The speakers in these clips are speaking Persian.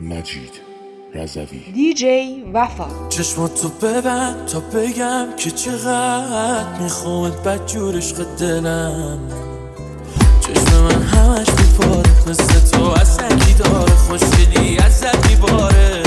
مجید رضوی. دیجی وفا. چشماتو ببند تا بگم که چقدر میخوامت بدجور عشق دلم. چشم من همش میپاره مثل تو اصلا داره خوشگلی ازت میباره.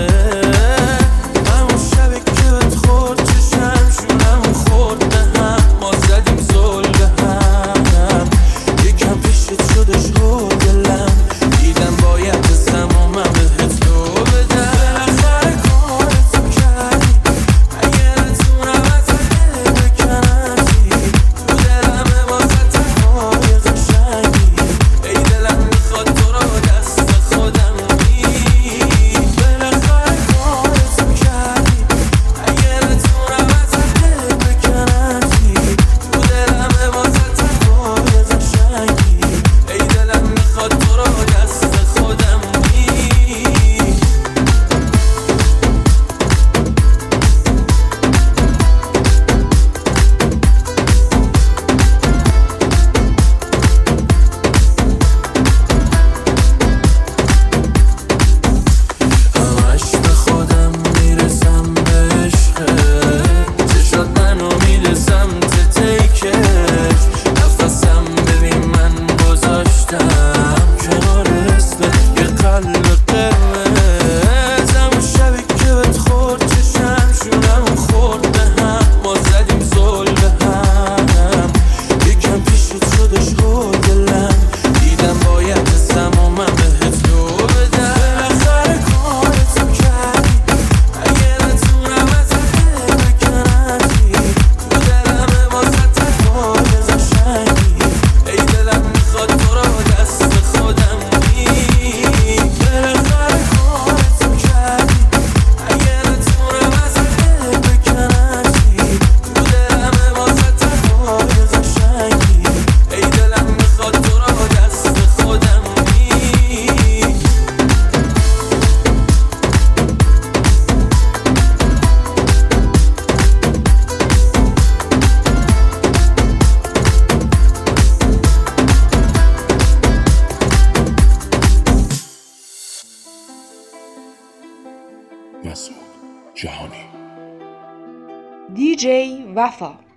همون شبه که بهت خورد چشم شونم خورد به هم، ما زدیم زل به هم. یکم پیشت شدش هو دلم، دیدم باید بزم و من بهت لو بدم. بالاخره کارتو کردی، اگه نتونم از دل بکنمتی، تو دلمه واسه تنهای قشنگی. ای دلم میخواد تو رو دست خودم بگیر. بالاخره کارتو کردی، اگه نتونم از دل بکنمتی، تو دلمه واسه تنهای قشنگی. ای دلم میخواد تو رو دست خودم بگیر. همش به خودم میرسم به عشقت، چشات منو میرسم تیکش. نفسم ببین من گذاشتم کنار اسمت یه قلب قرمز. همون شبی که بهت خورد چشم شونم خورد به هم، ما زدیم زل به هم. یکم پیشت شدش هو دلم، دیدم باید بزم و من بهت لو بدم. بالاخره کارتو کردی، اگه نتونم از دل بکنمتی، تو دلمه واسه تنهای قشنگی. ای دلم میخواد تو رو دست خودم بگیر. بالاخره کارتو کردی، اگه نتونم از دل بکنمتی، تو دلمه واسه تنهای قشنگی. ای دلم میخواد تو رو دست خودم بگیر. مسعود جهانی. دیجی وفا.